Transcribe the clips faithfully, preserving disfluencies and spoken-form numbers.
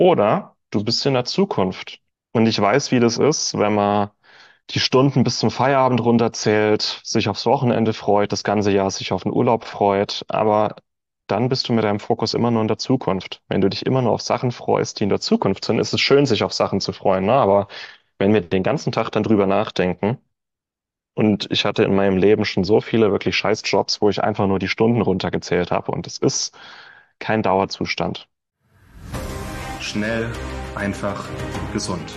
Oder du bist in der Zukunft. Und ich weiß, wie das ist, wenn man die Stunden bis zum Feierabend runterzählt, sich aufs Wochenende freut, das ganze Jahr sich auf den Urlaub freut. Aber dann bist du mit deinem Fokus immer nur in der Zukunft. Wenn du dich immer nur auf Sachen freust, die in der Zukunft sind, ist es schön, sich auf Sachen zu freuen, ne? Aber wenn wir den ganzen Tag dann drüber nachdenken, und ich hatte in meinem Leben schon so viele wirklich scheiß Jobs, wo ich einfach nur die Stunden runtergezählt habe. Und es ist kein Dauerzustand. Schnell, einfach, gesund.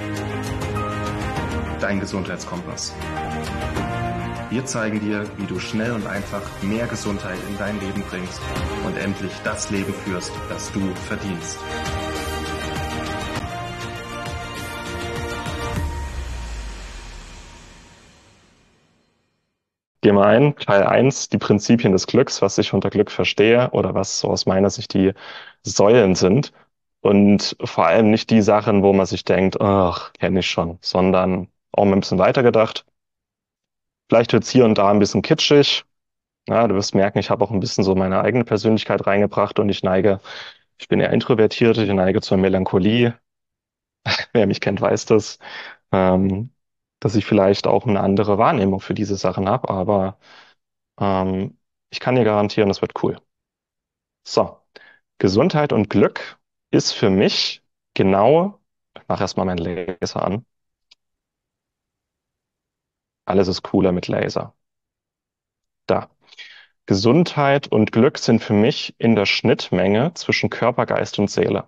Dein Gesundheitskompass. Wir zeigen dir, wie du schnell und einfach mehr Gesundheit in dein Leben bringst und endlich das Leben führst, das du verdienst. Geh mal ein, Teil eins, die Prinzipien des Glücks, was ich unter Glück verstehe oder was so aus meiner Sicht die Säulen sind. Und vor allem nicht die Sachen, wo man sich denkt, ach, kenne ich schon, sondern auch mal ein bisschen weitergedacht. Vielleicht wird's hier und da ein bisschen kitschig. Ja, du wirst merken, ich habe auch ein bisschen so meine eigene Persönlichkeit reingebracht und ich neige, ich bin eher introvertiert, ich neige zur Melancholie. Wer mich kennt, weiß das, ähm, dass ich vielleicht auch eine andere Wahrnehmung für diese Sachen habe, aber ähm, ich kann dir garantieren, das wird cool. So, Gesundheit und Glück ist für mich genau, ich mache erstmal meinen Laser an. Alles ist cooler mit Laser. Da. Gesundheit und Glück sind für mich in der Schnittmenge zwischen Körper, Geist und Seele.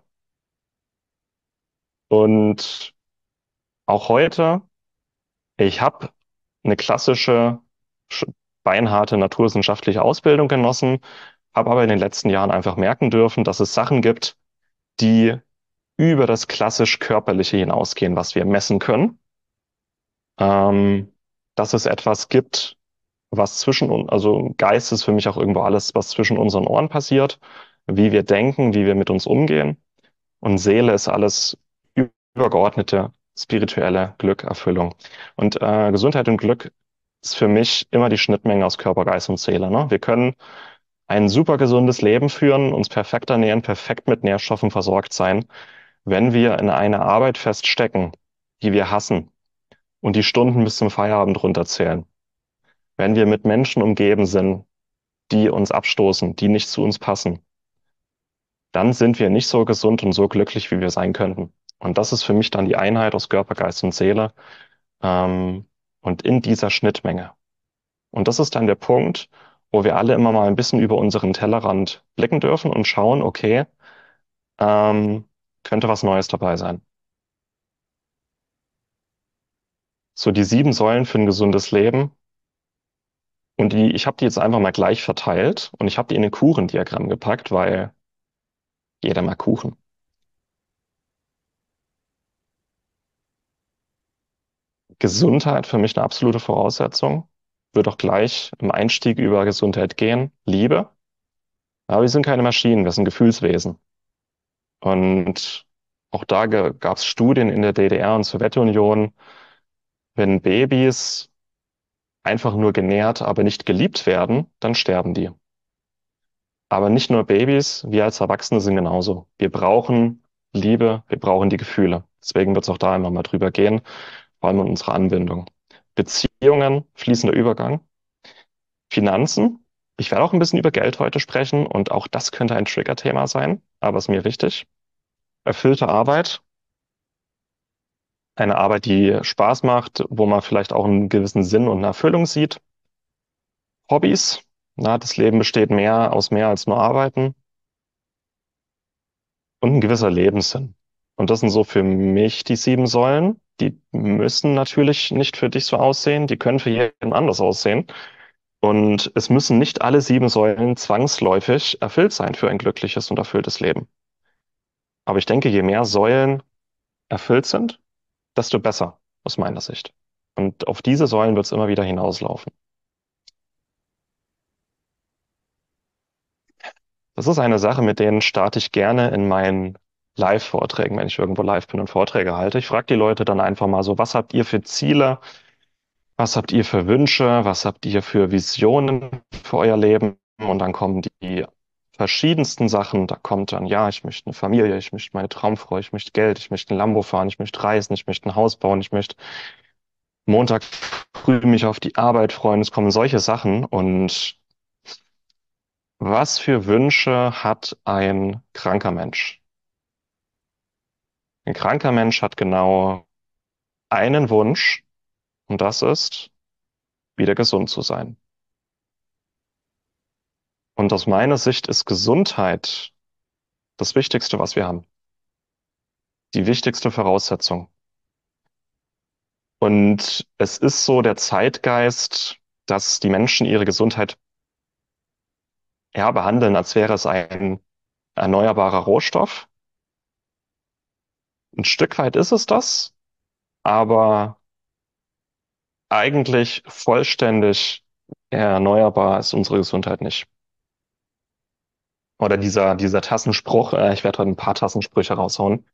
Und auch heute, ich habe eine klassische, sch- beinharte naturwissenschaftliche Ausbildung genossen, habe aber in den letzten Jahren einfach merken dürfen, dass es Sachen gibt, die über das klassisch Körperliche hinausgehen, was wir messen können. Ähm, dass es etwas gibt, was zwischen uns, also Geist ist für mich auch irgendwo alles, was zwischen unseren Ohren passiert, wie wir denken, wie wir mit uns umgehen. Und Seele ist alles übergeordnete spirituelle Glück, Erfüllung. Und äh, Gesundheit und Glück ist für mich immer die Schnittmenge aus Körper, Geist und Seele. Ne? Wir können ein super gesundes Leben führen, uns perfekt ernähren, perfekt mit Nährstoffen versorgt sein, wenn wir in eine Arbeit feststecken, die wir hassen und die Stunden bis zum Feierabend runterzählen. Wenn wir mit Menschen umgeben sind, die uns abstoßen, die nicht zu uns passen, dann sind wir nicht so gesund und so glücklich, wie wir sein könnten. Und das ist für mich dann die Einheit aus Körper, Geist und Seele. Ähm, und in dieser Schnittmenge. Und das ist dann der Punkt, wo wir alle immer mal ein bisschen über unseren Tellerrand blicken dürfen und schauen, okay, ähm, könnte was Neues dabei sein. So die sieben Säulen für ein gesundes Leben. Und die, ich habe die jetzt einfach mal gleich verteilt und ich habe die in ein Kuchendiagramm gepackt, weil jeder mag Kuchen. Gesundheit für mich eine absolute Voraussetzung. Wird auch gleich im Einstieg über Gesundheit gehen. Liebe. Aber wir sind keine Maschinen, wir sind Gefühlswesen. Und auch da gab es Studien in der D D R und Sowjetunion, wenn Babys einfach nur genährt, aber nicht geliebt werden, dann sterben die. Aber nicht nur Babys, wir als Erwachsene sind genauso. Wir brauchen Liebe, wir brauchen die Gefühle. Deswegen wird es auch da immer mal drüber gehen, vor allem in unserer Anwendung. Beziehungen, fließender Übergang. Finanzen. Ich werde auch ein bisschen über Geld heute sprechen und auch das könnte ein Trigger-Thema sein, aber ist mir wichtig. Erfüllte Arbeit. Eine Arbeit, die Spaß macht, wo man vielleicht auch einen gewissen Sinn und eine Erfüllung sieht. Hobbys. Na, das Leben besteht mehr aus mehr als nur Arbeiten und ein gewisser Lebenssinn. Und das sind so für mich die sieben Säulen. Die müssen natürlich nicht für dich so aussehen, die können für jeden anders aussehen. Und es müssen nicht alle sieben Säulen zwangsläufig erfüllt sein für ein glückliches und erfülltes Leben. Aber ich denke, je mehr Säulen erfüllt sind, desto besser, aus meiner Sicht. Und auf diese Säulen wird es immer wieder hinauslaufen. Das ist eine Sache, mit denen starte ich gerne in meinen Live-Vorträgen, wenn ich irgendwo live bin und Vorträge halte. Ich frage die Leute dann einfach mal so, was habt ihr für Ziele? Was habt ihr für Wünsche? Was habt ihr für Visionen für euer Leben? Und dann kommen die verschiedensten Sachen. Da kommt dann, ja, ich möchte eine Familie, ich möchte meine Traumfrau, ich möchte Geld, ich möchte ein Lambo fahren, ich möchte reisen, ich möchte ein Haus bauen, ich möchte Montag früh mich auf die Arbeit freuen. Es kommen solche Sachen. Und was für Wünsche hat ein kranker Mensch? Ein kranker Mensch hat genau einen Wunsch, und das ist, wieder gesund zu sein. Und aus meiner Sicht ist Gesundheit das Wichtigste, was wir haben. Die wichtigste Voraussetzung. Und es ist so der Zeitgeist, dass die Menschen ihre Gesundheit ja behandeln, als wäre es ein erneuerbarer Rohstoff. Ein Stück weit ist es das, aber eigentlich vollständig erneuerbar ist unsere Gesundheit nicht. Oder dieser, dieser Tassenspruch, äh, ich werde heute ein paar Tassensprüche raushauen.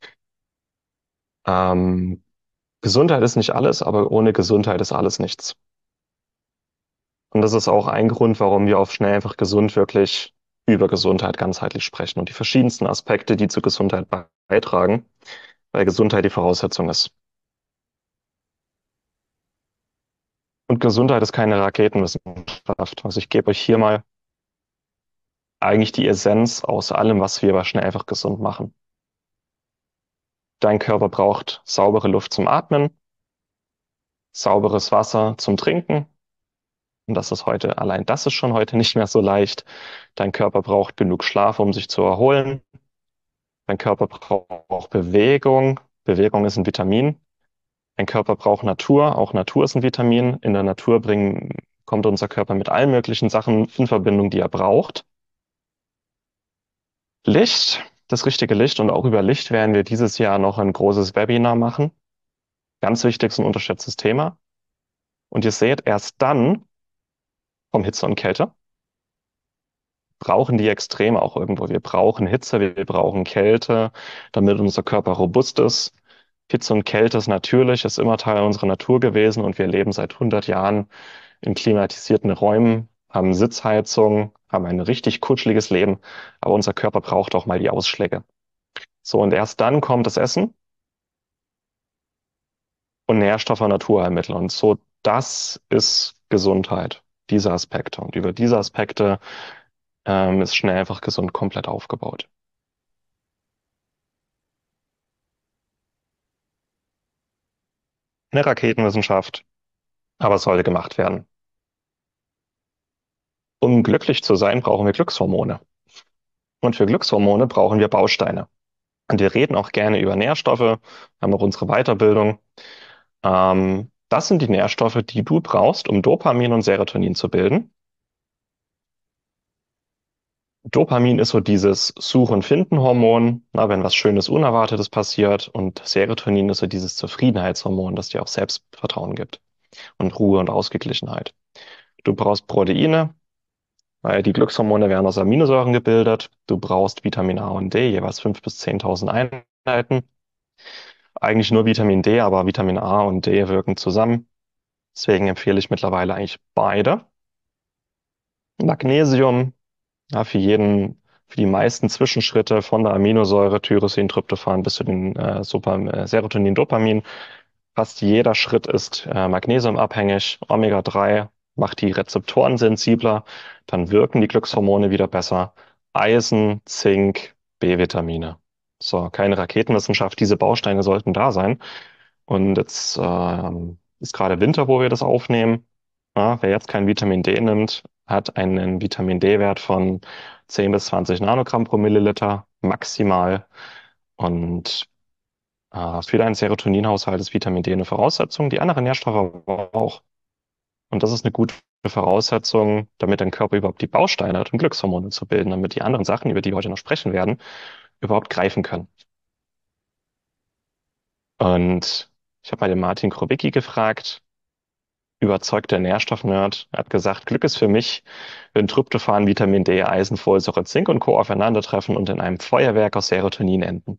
Ähm, Gesundheit ist nicht alles, aber ohne Gesundheit ist alles nichts. Und das ist auch ein Grund, warum wir auf schnell einfach gesund wirklich über Gesundheit ganzheitlich sprechen und die verschiedensten Aspekte, die zur Gesundheit beitragen, weil Gesundheit die Voraussetzung ist. Und Gesundheit ist keine Raketenwissenschaft. Also ich gebe euch hier mal eigentlich die Essenz aus allem, was wir aber schnell einfach gesund machen. Dein Körper braucht saubere Luft zum Atmen, sauberes Wasser zum Trinken. Und das ist heute, allein das ist schon heute nicht mehr so leicht. Dein Körper braucht genug Schlaf, um sich zu erholen. Dein Körper braucht Bewegung. Bewegung ist ein Vitamin. Dein Körper braucht Natur. Auch Natur ist ein Vitamin. In der Natur bringen, kommt unser Körper mit allen möglichen Sachen in Verbindung, die er braucht. Licht, das richtige Licht. Und auch über Licht werden wir dieses Jahr noch ein großes Webinar machen. Ganz wichtiges und unterschätztes Thema. Und ihr seht, erst dann kommt Hitze und Kälte. Brauchen die Extreme auch irgendwo. Wir brauchen Hitze, wir brauchen Kälte, damit unser Körper robust ist. Hitze und Kälte ist natürlich, ist immer Teil unserer Natur gewesen und wir leben seit hundert Jahren in klimatisierten Räumen, haben Sitzheizung, haben ein richtig kutschliges Leben, aber unser Körper braucht auch mal die Ausschläge. So, und erst dann kommt das Essen und Nährstoffe und Naturheilmittel. Und so, das ist Gesundheit, diese Aspekte. Und über diese Aspekte ähm, ist schnell einfach gesund komplett aufgebaut. Eine Raketenwissenschaft, aber es sollte gemacht werden. Um glücklich zu sein, brauchen wir Glückshormone. Und für Glückshormone brauchen wir Bausteine. Und wir reden auch gerne über Nährstoffe, haben auch unsere Weiterbildung. Ähm, das sind die Nährstoffe, die du brauchst, um Dopamin und Serotonin zu bilden. Dopamin ist so dieses Such- und Finden-Hormon, na, wenn was Schönes, Unerwartetes passiert. Und Serotonin ist so dieses Zufriedenheitshormon, das dir auch Selbstvertrauen gibt und Ruhe und Ausgeglichenheit. Du brauchst Proteine, weil die Glückshormone werden aus Aminosäuren gebildet. Du brauchst Vitamin A und D, jeweils fünftausend bis zehntausend Einheiten. Eigentlich nur Vitamin D, aber Vitamin A und D wirken zusammen. Deswegen empfehle ich mittlerweile eigentlich beide. Magnesium, ja, für jeden, für die meisten Zwischenschritte von der Aminosäure, Tyrosin, Tryptophan bis zu den äh, Super, äh, Serotonin, Dopamin. Fast jeder Schritt ist äh, magnesiumabhängig. Omega drei macht die Rezeptoren sensibler, dann wirken die Glückshormone wieder besser. Eisen, Zink, B-Vitamine. So, keine Raketenwissenschaft, diese Bausteine sollten da sein. Und jetzt ähm, ist gerade Winter, wo wir das aufnehmen. Ja, wer jetzt kein Vitamin D nimmt, hat einen Vitamin D-Wert von zehn bis zwanzig Nanogramm pro Milliliter maximal. Und äh, für deinen Serotoninhaushalt ist Vitamin D eine Voraussetzung, die anderen Nährstoffe aber auch. Und das ist eine gute Voraussetzung, damit dein Körper überhaupt die Bausteine hat, um Glückshormone zu bilden, damit die anderen Sachen, über die wir heute noch sprechen werden, überhaupt greifen können. Und ich habe mal den Martin Krowicki gefragt, überzeugter Nährstoffnerd, er hat gesagt, Glück ist für mich, wenn Tryptophan, Vitamin D, Eisen, Folsäure, Zink und Co. aufeinandertreffen und in einem Feuerwerk aus Serotonin enden.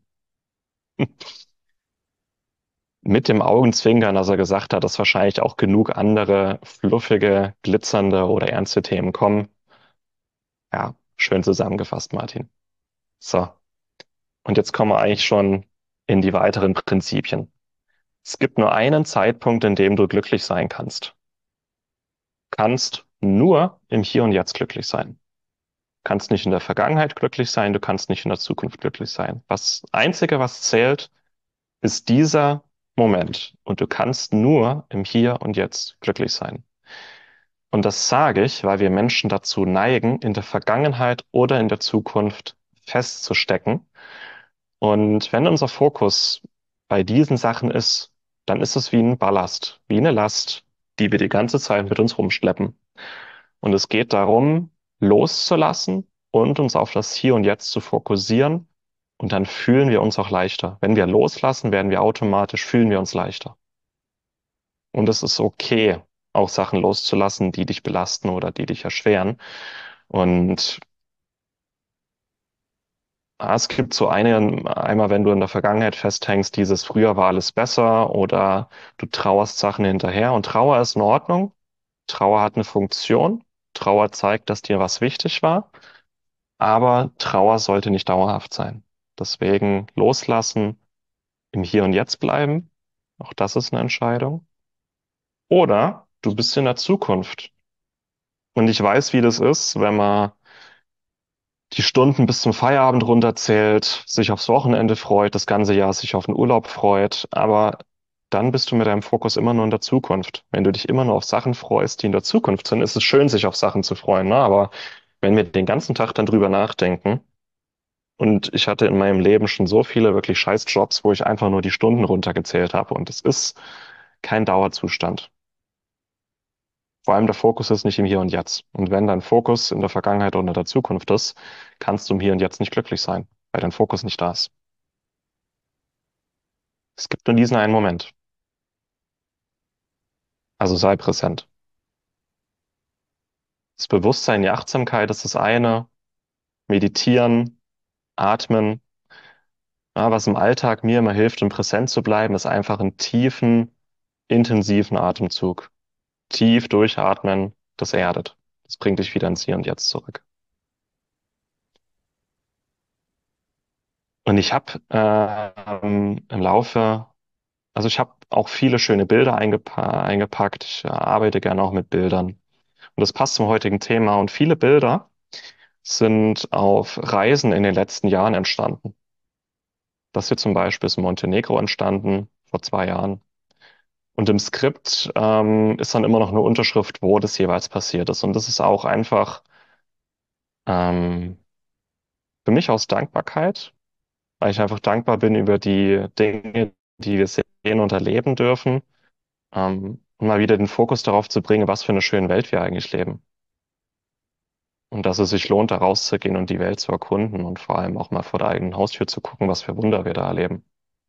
Mit dem Augenzwinkern, dass er gesagt hat, dass wahrscheinlich auch genug andere fluffige, glitzernde oder ernste Themen kommen. Ja, Schön zusammengefasst, Martin. So, und jetzt kommen wir eigentlich schon in die weiteren Prinzipien. Es gibt nur einen Zeitpunkt, in dem du glücklich sein kannst. Kannst nur im Hier und Jetzt glücklich sein. Kannst nicht in der Vergangenheit glücklich sein, du kannst nicht in der Zukunft glücklich sein. Das Einzige, was zählt, ist dieser Moment. Und du kannst nur im Hier und Jetzt glücklich sein. Und das sage ich, weil wir Menschen dazu neigen, in der Vergangenheit oder in der Zukunft festzustecken. Und wenn unser Fokus bei diesen Sachen ist, dann ist es wie ein Ballast, wie eine Last, die wir die ganze Zeit mit uns rumschleppen. Und es geht darum, loszulassen und uns auf das Hier und Jetzt zu fokussieren. Und dann fühlen wir uns auch leichter. Wenn wir loslassen, werden wir automatisch, fühlen wir uns leichter. Und es ist okay, auch Sachen loszulassen, die dich belasten oder die dich erschweren. Und ah, es gibt so eine, einmal, wenn du in der Vergangenheit festhängst, dieses früher war alles besser oder du trauerst Sachen hinterher. Und Trauer ist in Ordnung. Trauer hat eine Funktion. Trauer zeigt, dass dir was wichtig war. Aber Trauer sollte nicht dauerhaft sein. Deswegen loslassen, im Hier und Jetzt bleiben. Auch das ist eine Entscheidung. Oder du bist in der Zukunft. Und ich weiß, wie das ist, wenn man die Stunden bis zum Feierabend runterzählt, sich aufs Wochenende freut, das ganze Jahr sich auf den Urlaub freut, aber dann bist du mit deinem Fokus immer nur in der Zukunft. Wenn du dich immer nur auf Sachen freust, die in der Zukunft sind, ist es schön, sich auf Sachen zu freuen, ne? Aber wenn wir den ganzen Tag dann drüber nachdenken, und ich hatte in meinem Leben schon so viele wirklich scheiß Jobs, wo ich einfach nur die Stunden runtergezählt habe, und es ist kein Dauerzustand. Vor allem der Fokus ist nicht im Hier und Jetzt. Und wenn dein Fokus in der Vergangenheit oder in der Zukunft ist, kannst du im Hier und Jetzt nicht glücklich sein, weil dein Fokus nicht da ist. Es gibt nur diesen einen Moment. Also sei präsent. Das Bewusstsein, die Achtsamkeit ist das eine. Meditieren, atmen. Ja, was im Alltag mir immer hilft, um präsent zu bleiben, ist einfach einen tiefen, intensiven Atemzug. Tief durchatmen, das erdet. Das bringt dich wieder ins Hier und Jetzt zurück. Und ich habe ähm, im Laufe Also ich habe auch viele schöne Bilder eingepa eingepackt. Ich äh, arbeite gerne auch mit Bildern. Und das passt zum heutigen Thema. Und viele Bilder sind auf Reisen in den letzten Jahren entstanden. Das hier zum Beispiel ist in Montenegro entstanden, vor zwei Jahren. Und im Skript ähm, ist dann immer noch eine Unterschrift, wo das jeweils passiert ist. Und das ist auch einfach ähm, für mich aus Dankbarkeit, weil ich einfach dankbar bin über die Dinge, die wir sehen und erleben dürfen. Ähm, und mal wieder den Fokus darauf zu bringen, was für eine schöne Welt wir eigentlich leben. Und dass es sich lohnt, da rauszugehen und die Welt zu erkunden und vor allem auch mal vor der eigenen Haustür zu gucken, was für Wunder wir da erleben.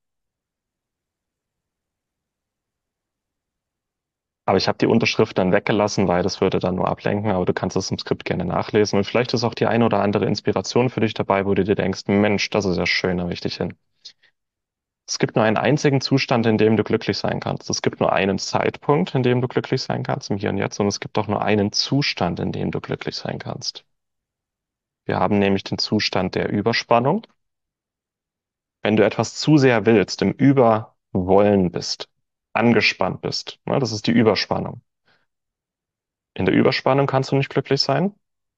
Aber ich habe die Unterschrift dann weggelassen, weil das würde dann nur ablenken, aber du kannst es im Skript gerne nachlesen. Und vielleicht ist auch die eine oder andere Inspiration für dich dabei, wo du dir denkst, Mensch, das ist ja schön, da möchte ich hin. Es gibt nur einen einzigen Zustand, in dem du glücklich sein kannst. Es gibt nur einen Zeitpunkt, in dem du glücklich sein kannst, im Hier und Jetzt. Und es gibt auch nur einen Zustand, in dem du glücklich sein kannst. Wir haben nämlich den Zustand der Überspannung. Wenn du etwas zu sehr willst, im Überwollen bist, angespannt bist, ne, das ist die Überspannung. In der Überspannung kannst du nicht glücklich sein.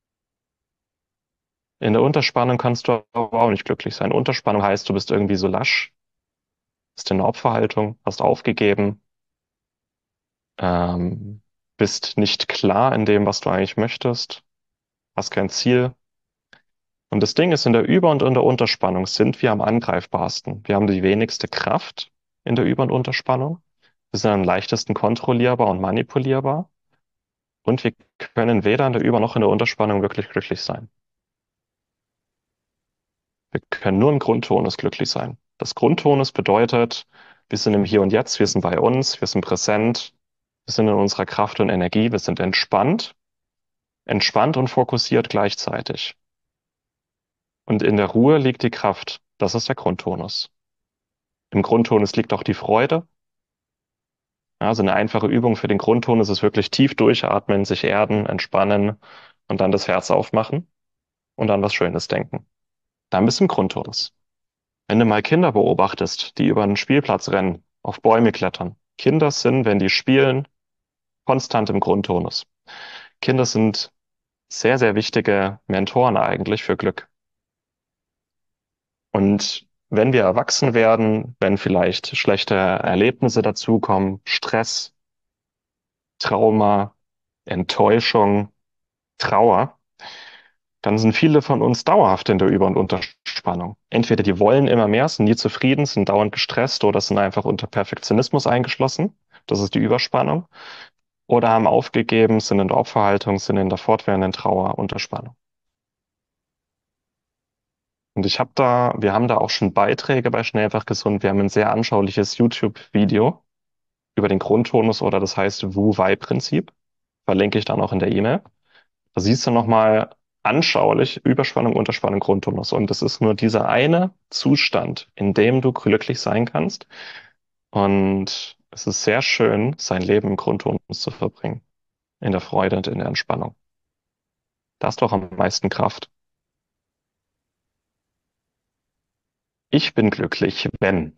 In der Unterspannung kannst du aber auch nicht glücklich sein. Unterspannung heißt, du bist irgendwie so lasch, bist in der Opferhaltung, hast aufgegeben, ähm, bist nicht klar in dem, was du eigentlich möchtest, hast kein Ziel. Und das Ding ist, in der Über- und in der Unterspannung sind wir am angreifbarsten. Wir haben die wenigste Kraft in der Über- und Unterspannung. Wir sind am leichtesten kontrollierbar und manipulierbar. Und wir können weder in der Über- noch in der Unterspannung wirklich glücklich sein. Wir können nur im Grundtonus glücklich sein. Das Grundtonus bedeutet, wir sind im Hier und Jetzt, wir sind bei uns, wir sind präsent, wir sind in unserer Kraft und Energie, wir sind entspannt, entspannt und fokussiert gleichzeitig. Und in der Ruhe liegt die Kraft. Das ist der Grundtonus. Im Grundtonus liegt auch die Freude. Ja, also eine einfache Übung für den Grundtonus ist wirklich tief durchatmen, sich erden, entspannen und dann das Herz aufmachen. und an was Schönes denken. Dann bist du im Grundtonus. Wenn du mal Kinder beobachtest, die über einen Spielplatz rennen, auf Bäume klettern. Kinder sind, wenn die spielen, konstant im Grundtonus. Kinder sind sehr, sehr wichtige Mentoren eigentlich für Glück. Und wenn wir erwachsen werden, wenn vielleicht schlechte Erlebnisse dazukommen, Stress, Trauma, Enttäuschung, Trauer, dann sind viele von uns dauerhaft in der Über- und Unterspannung. Entweder die wollen immer mehr, sind nie zufrieden, sind dauernd gestresst oder sind einfach unter Perfektionismus eingeschlossen. Das ist die Überspannung. Oder haben aufgegeben, sind in der Opferhaltung, sind in der fortwährenden Trauer, Unterspannung. Und ich habe da, wir haben da auch schon Beiträge bei Schnell einfach gesund. Wir haben ein sehr anschauliches YouTube-Video über den Grundtonus oder das heißt Wu-Wei-Prinzip. Verlinke ich dann auch in der E-Mail. Da siehst du nochmal anschaulich Überspannung, Unterspannung, Grundtonus. Und das ist nur dieser eine Zustand, in dem du glücklich sein kannst. Und es ist sehr schön, sein Leben im Grundtonus zu verbringen. In der Freude und in der Entspannung. Da hast du auch am meisten Kraft. Ich bin glücklich, wenn.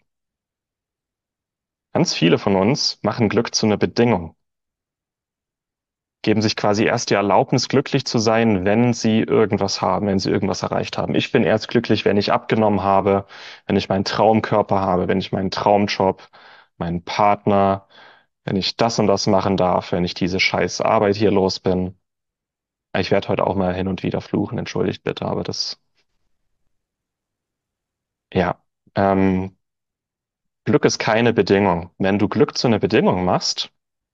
Ganz viele von uns machen Glück zu einer Bedingung. Geben sich quasi erst die Erlaubnis, glücklich zu sein, wenn sie irgendwas haben, wenn sie irgendwas erreicht haben. Ich bin erst glücklich, wenn ich abgenommen habe, wenn ich meinen Traumkörper habe, wenn ich meinen Traumjob, meinen Partner, wenn ich das und das machen darf, wenn ich diese scheiß Arbeit hier los bin. Ich werde heute auch mal hin und wieder fluchen, entschuldigt bitte, aber das, ja. Ähm, Glück ist keine Bedingung. Wenn du Glück zu einer Bedingung machst,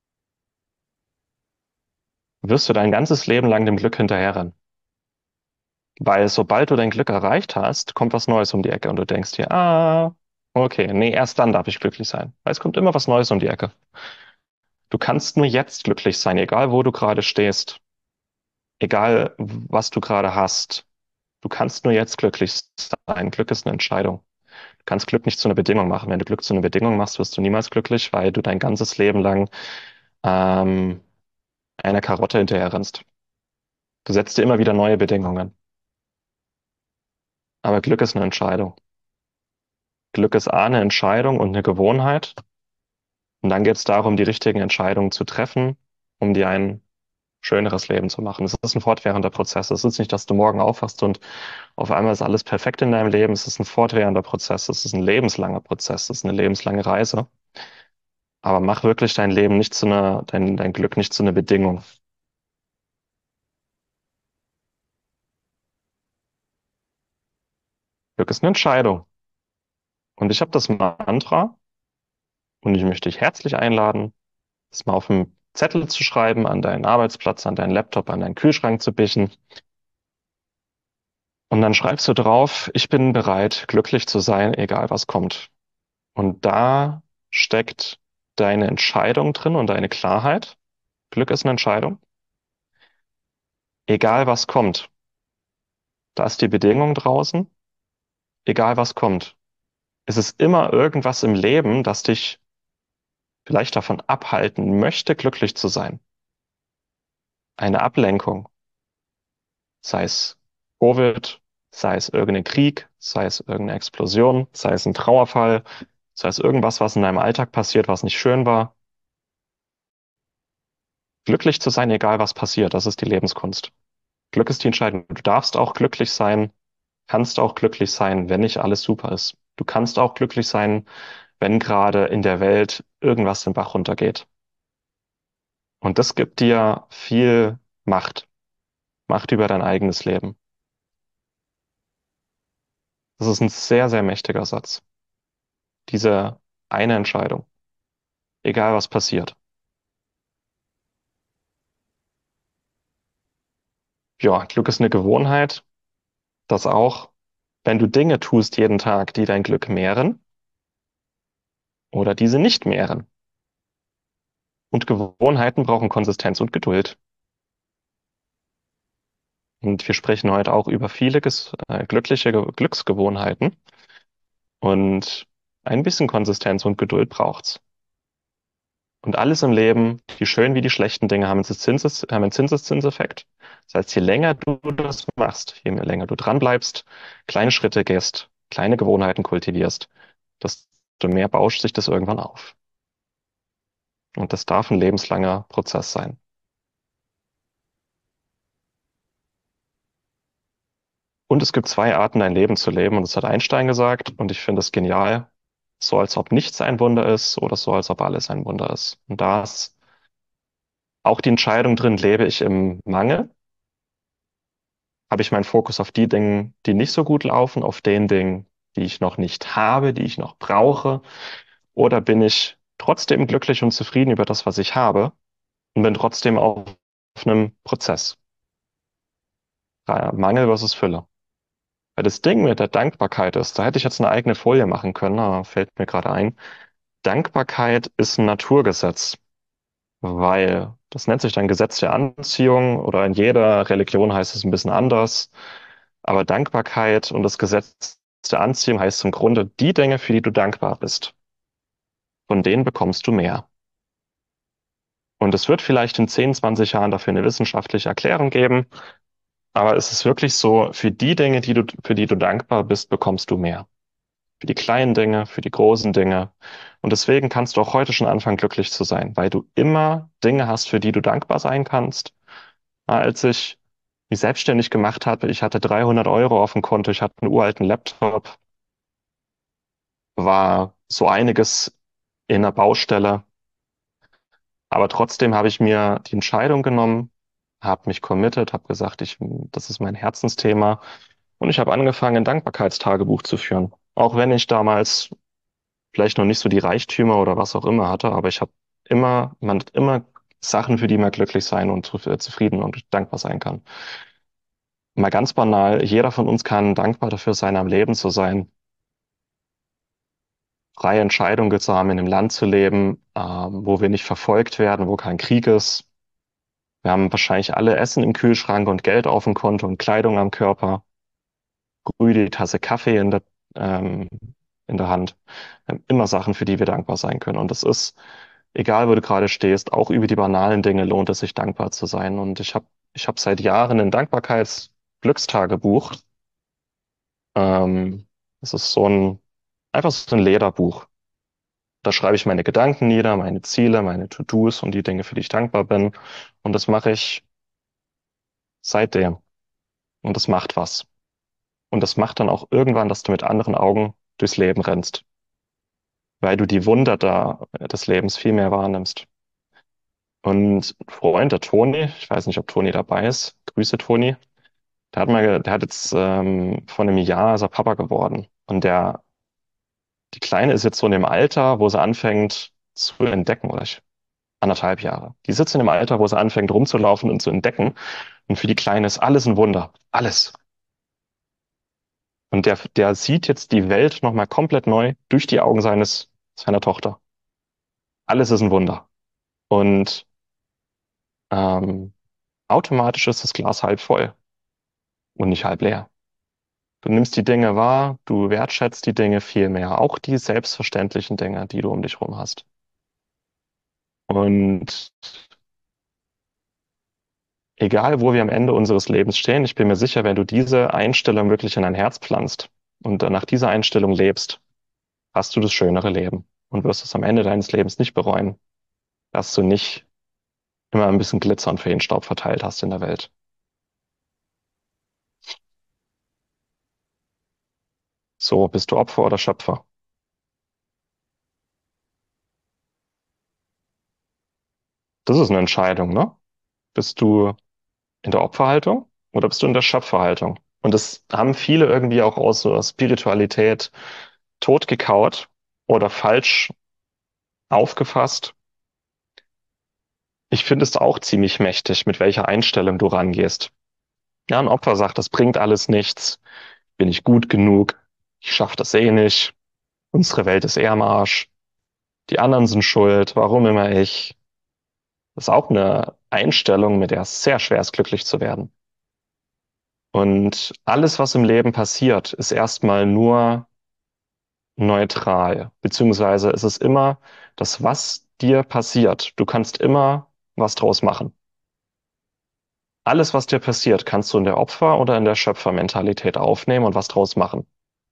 wirst du dein ganzes Leben lang dem Glück hinterherrennen. Weil sobald du dein Glück erreicht hast, kommt was Neues um die Ecke und du denkst dir, ah, okay, nee, erst dann darf ich glücklich sein. Weil es kommt immer was Neues um die Ecke. Du kannst nur jetzt glücklich sein, egal wo du gerade stehst, egal was du gerade hast. Du kannst nur jetzt glücklich sein. Glück ist eine Entscheidung. Du kannst Glück nicht zu einer Bedingung machen. Wenn du Glück zu einer Bedingung machst, wirst du niemals glücklich, weil du dein ganzes Leben lang ähm, einer Karotte hinterherrennst. Du setzt dir immer wieder neue Bedingungen. Aber Glück ist eine Entscheidung. Glück ist A, eine Entscheidung und eine Gewohnheit. Und dann geht es darum, die richtigen Entscheidungen zu treffen, um dir ein schöneres Leben zu machen. Es ist ein fortwährender Prozess. Es ist nicht, dass du morgen aufwachst und auf einmal ist alles perfekt in deinem Leben. Es ist ein fortwährender Prozess. Es ist ein lebenslanger Prozess. Es ist eine lebenslange Reise. Aber mach wirklich dein Leben nicht zu einer, dein, dein Glück nicht zu einer Bedingung. Glück ist eine Entscheidung. Und ich habe das Mantra und ich möchte dich herzlich einladen, das mal auf einen Zettel zu schreiben, an deinen Arbeitsplatz, an deinen Laptop, an deinen Kühlschrank zu bichen. Und dann schreibst du drauf, ich bin bereit, glücklich zu sein, egal was kommt. Und da steckt deine Entscheidung drin und deine Klarheit. Glück ist eine Entscheidung. Egal was kommt, da ist die Bedingung draußen. Egal was kommt. Es ist immer irgendwas im Leben, das dich vielleicht davon abhalten möchte, glücklich zu sein. Eine Ablenkung, sei es Covid, sei es irgendein Krieg, sei es irgendeine Explosion, sei es ein Trauerfall, sei es irgendwas, was in deinem Alltag passiert, was nicht schön war. Glücklich zu sein, egal was passiert, das ist die Lebenskunst. Glück ist die Entscheidung. Du darfst auch glücklich sein, kannst auch glücklich sein, wenn nicht alles super ist. Du kannst auch glücklich sein, wenn gerade in der Welt irgendwas den Bach runtergeht. Und das gibt dir viel Macht, Macht über dein eigenes Leben. Das ist ein sehr, sehr mächtiger Satz. Diese eine Entscheidung, egal was passiert. Ja, Glück ist eine Gewohnheit, dass auch, wenn du Dinge tust jeden Tag, die dein Glück mehren oder diese nicht mehren. Und Gewohnheiten brauchen Konsistenz und Geduld. Und wir sprechen heute auch über viele ges äh, glückliche Ge Glücksgewohnheiten. Und ein bisschen Konsistenz und Geduld braucht's. Und alles im Leben, die schönen wie die schlechten Dinge, haben einen Zinses, haben einen Zinseszinseffekt. Das heißt, je länger du das machst, je länger du dran bleibst, kleine Schritte gehst, kleine Gewohnheiten kultivierst, desto mehr bauscht sich das irgendwann auf. Und das darf ein lebenslanger Prozess sein. Und es gibt zwei Arten, dein Leben zu leben. Und das hat Einstein gesagt. Und ich finde es genial. So als ob nichts ein Wunder ist oder so als ob alles ein Wunder ist. Und da ist auch die Entscheidung drin, lebe ich im Mangel? Habe ich meinen Fokus auf die Dinge, die nicht so gut laufen, auf den Dingen, die ich noch nicht habe, die ich noch brauche? Oder bin ich trotzdem glücklich und zufrieden über das, was ich habe und bin trotzdem auf einem Prozess? Äh, Mangel versus Fülle. Weil das Ding mit der Dankbarkeit ist, da hätte ich jetzt eine eigene Folie machen können, aber fällt mir gerade ein. Dankbarkeit ist ein Naturgesetz, weil das nennt sich dann Gesetz der Anziehung oder in jeder Religion heißt es ein bisschen anders. Aber Dankbarkeit und das Gesetz der Anziehung heißt im Grunde, die Dinge, für die du dankbar bist, von denen bekommst du mehr. Und es wird vielleicht in zehn, zwanzig Jahren dafür eine wissenschaftliche Erklärung geben, aber es ist wirklich so, für die Dinge, die du, für die du dankbar bist, bekommst du mehr. Für die kleinen Dinge, für die großen Dinge. Und deswegen kannst du auch heute schon anfangen, glücklich zu sein, weil du immer Dinge hast, für die du dankbar sein kannst. Als ich mich selbstständig gemacht habe, ich hatte dreihundert Euro auf dem Konto, ich hatte einen uralten Laptop, war so einiges in der Baustelle. Aber trotzdem habe ich mir die Entscheidung genommen, habe mich committed, habe gesagt, ich, das ist mein Herzensthema. Und ich habe angefangen, ein Dankbarkeitstagebuch zu führen. Auch wenn ich damals vielleicht noch nicht so die Reichtümer oder was auch immer hatte, aber ich habe immer, man hat immer Sachen, für die man glücklich sein und zu- äh, zufrieden und dankbar sein kann. Mal ganz banal, jeder von uns kann dankbar dafür sein, am Leben zu sein, freie Entscheidungen zu haben, in einem Land zu leben, ähm, wo wir nicht verfolgt werden, wo kein Krieg ist. Wir haben wahrscheinlich alle Essen im Kühlschrank und Geld auf dem Konto und Kleidung am Körper, grüne Tasse Kaffee in der, ähm, in der Hand. Wir haben immer Sachen, für die wir dankbar sein können. Und das ist, egal wo du gerade stehst, auch über die banalen Dinge lohnt es sich dankbar zu sein. Und ich habe ich hab seit Jahren ein Dankbarkeits-Glückstagebuch. Ähm, Das ist so ein, einfach so ein Lederbuch. Da schreibe ich meine Gedanken nieder, meine Ziele, meine To-Dos und die Dinge, für die ich dankbar bin. Und das mache ich seitdem. Und das macht was. Und das macht dann auch irgendwann, dass du mit anderen Augen durchs Leben rennst, weil du die Wunder da des Lebens viel mehr wahrnimmst. Und ein Freund, der Toni, ich weiß nicht, ob Toni dabei ist, Grüße Toni, der hat mal, der hat jetzt ähm, vor einem Jahr ist er Papa geworden. Und der, die Kleine ist jetzt so in dem Alter, wo sie anfängt zu entdecken, oder ich, anderthalb Jahre. Die sitzt in dem Alter, wo sie anfängt rumzulaufen und zu entdecken. Und für die Kleine ist alles ein Wunder. Alles. Und der, der sieht jetzt die Welt nochmal komplett neu durch die Augen seines, seiner Tochter. Alles ist ein Wunder. Und ähm, automatisch ist das Glas halb voll und nicht halb leer. Du nimmst die Dinge wahr, du wertschätzt die Dinge viel mehr, auch die selbstverständlichen Dinge, die du um dich herum hast. Und egal, wo wir am Ende unseres Lebens stehen, ich bin mir sicher, wenn du diese Einstellung wirklich in dein Herz pflanzt und nach dieser Einstellung lebst, hast du das schönere Leben und wirst es am Ende deines Lebens nicht bereuen, dass du nicht immer ein bisschen Glitzer und Feenstaub verteilt hast in der Welt. So, bist du Opfer oder Schöpfer? Das ist eine Entscheidung, ne? Bist du in der Opferhaltung oder bist du in der Schöpferhaltung? Und das haben viele irgendwie auch aus so Spiritualität totgekaut oder falsch aufgefasst. Ich finde es auch ziemlich mächtig, mit welcher Einstellung du rangehst. Ja, ein Opfer sagt, das bringt alles nichts, bin ich gut genug, ich schaffe das eh nicht, unsere Welt ist eh am Arsch, die anderen sind schuld, warum immer ich? Das ist auch eine Einstellung, mit der es sehr schwer ist, glücklich zu werden. Und alles, was im Leben passiert, ist erstmal nur neutral, beziehungsweise es ist immer das, was dir passiert. Du kannst immer was draus machen. Alles, was dir passiert, kannst du in der Opfer- oder in der Schöpfermentalität aufnehmen und was draus machen.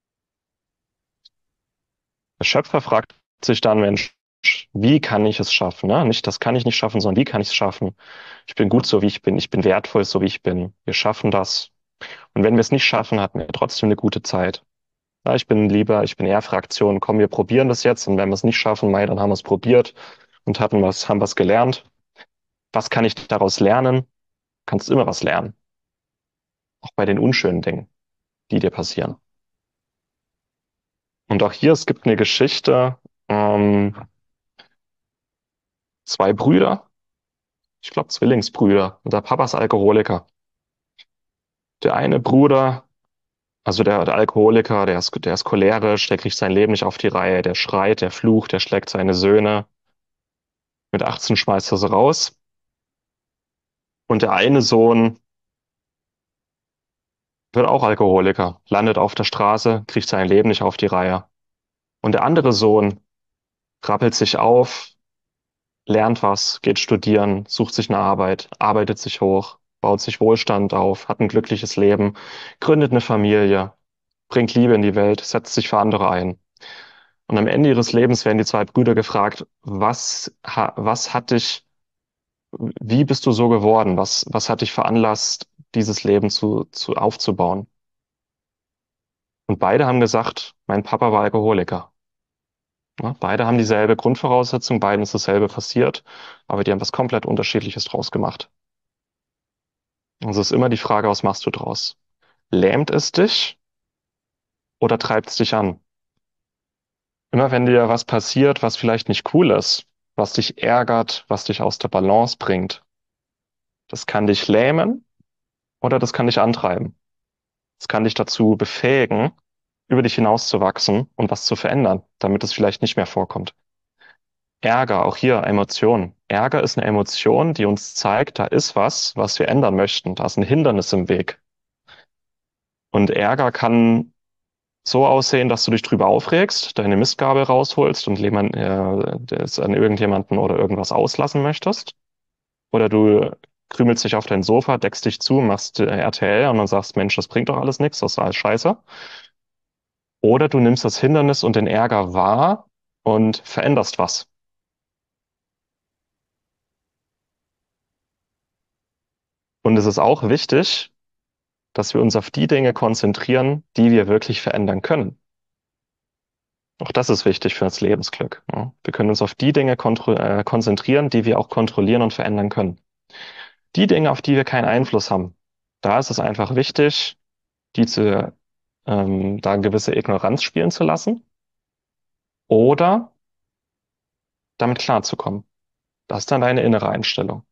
Der Schöpfer fragt sich dann, Mensch, wie kann ich es schaffen? Ne? Nicht, das kann ich nicht schaffen, sondern wie kann ich es schaffen? Ich bin gut so, wie ich bin. Ich bin wertvoll, so wie ich bin. Wir schaffen das. Und wenn wir es nicht schaffen, hatten wir trotzdem eine gute Zeit. Ja, ich bin lieber, ich bin eher Fraktion, komm, wir probieren das jetzt. Und wenn wir es nicht schaffen, mei, dann haben wir es probiert und hatten was, haben was gelernt. Was kann ich daraus lernen? Kannst immer was lernen. Auch bei den unschönen Dingen, die dir passieren. Und auch hier, es gibt eine Geschichte, ähm, zwei Brüder, ich glaube Zwillingsbrüder, und der Papa ist Alkoholiker. Der eine Bruder, also der, der Alkoholiker, der ist, der ist cholerisch, der kriegt sein Leben nicht auf die Reihe, der schreit, der flucht, der schlägt seine Söhne. Mit achtzehn schmeißt er sie raus. Und der eine Sohn wird auch Alkoholiker, landet auf der Straße, kriegt sein Leben nicht auf die Reihe. Und der andere Sohn rappelt sich auf, lernt was, geht studieren, sucht sich eine Arbeit, arbeitet sich hoch, baut sich Wohlstand auf, hat ein glückliches Leben, gründet eine Familie, bringt Liebe in die Welt, setzt sich für andere ein. Und am Ende ihres Lebens werden die zwei Brüder gefragt, was, ha, was hat dich, wie bist du so geworden? Was, was hat dich veranlasst, dieses Leben zu, zu aufzubauen? Und beide haben gesagt, mein Papa war Alkoholiker. Ja, beide haben dieselbe Grundvoraussetzung, beiden ist dasselbe passiert, aber die haben was komplett Unterschiedliches draus gemacht. Und es ist immer die Frage, was machst du draus? Lähmt es dich oder treibt es dich an? Immer wenn dir was passiert, was vielleicht nicht cool ist, was dich ärgert, was dich aus der Balance bringt, das kann dich lähmen oder das kann dich antreiben. Das kann dich dazu befähigen, über dich hinauszuwachsen und was zu verändern, damit es vielleicht nicht mehr vorkommt. Ärger, auch hier Emotionen. Ärger ist eine Emotion, die uns zeigt, da ist was, was wir ändern möchten. Da ist ein Hindernis im Weg. Und Ärger kann so aussehen, dass du dich drüber aufregst, deine Mistgabel rausholst und jemand, äh, das an irgendjemanden oder irgendwas auslassen möchtest. Oder du krümelst dich auf dein Sofa, deckst dich zu, machst äh, R T L und dann sagst, Mensch, das bringt doch alles nichts, das ist alles scheiße. Oder du nimmst das Hindernis und den Ärger wahr und veränderst was. Und es ist auch wichtig, dass wir uns auf die Dinge konzentrieren, die wir wirklich verändern können. Auch das ist wichtig für das Lebensglück. Ja. Wir können uns auf die Dinge kontro- äh, konzentrieren, die wir auch kontrollieren und verändern können. Die Dinge, auf die wir keinen Einfluss haben, da ist es einfach wichtig, die zu, ähm, da eine gewisse Ignoranz spielen zu lassen oder damit klarzukommen. Das ist dann deine innere Einstellung.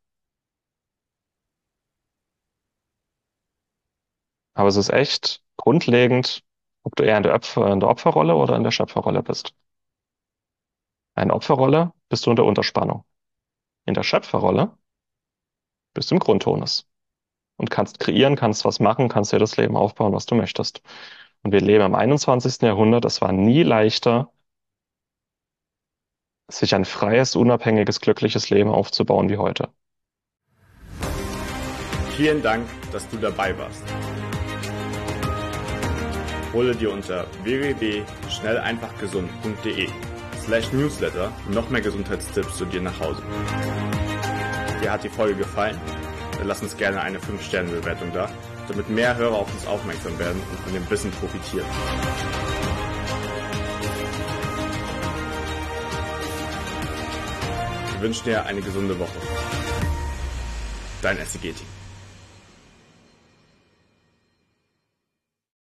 Aber es ist echt grundlegend, ob du eher in der Opfer, in der Opferrolle oder in der Schöpferrolle bist. In der Opferrolle bist du unter Unterspannung. In der Schöpferrolle bist du im Grundtonus und kannst kreieren, kannst was machen, kannst dir das Leben aufbauen, was du möchtest. Und wir leben im einundzwanzigsten Jahrhundert. Es war nie leichter, sich ein freies, unabhängiges, glückliches Leben aufzubauen wie heute. Vielen Dank, dass du dabei warst. Hole dir unter w w w punkt schnell einfach gesund punkt de slash newsletter noch mehr Gesundheitstipps zu dir nach Hause. Dir hat die Folge gefallen? Dann lass uns gerne eine fünf Sterne Bewertung da, damit mehr Hörer auf uns aufmerksam werden und von dem Wissen profitieren. Wir wünschen dir eine gesunde Woche. Dein S C G-Team.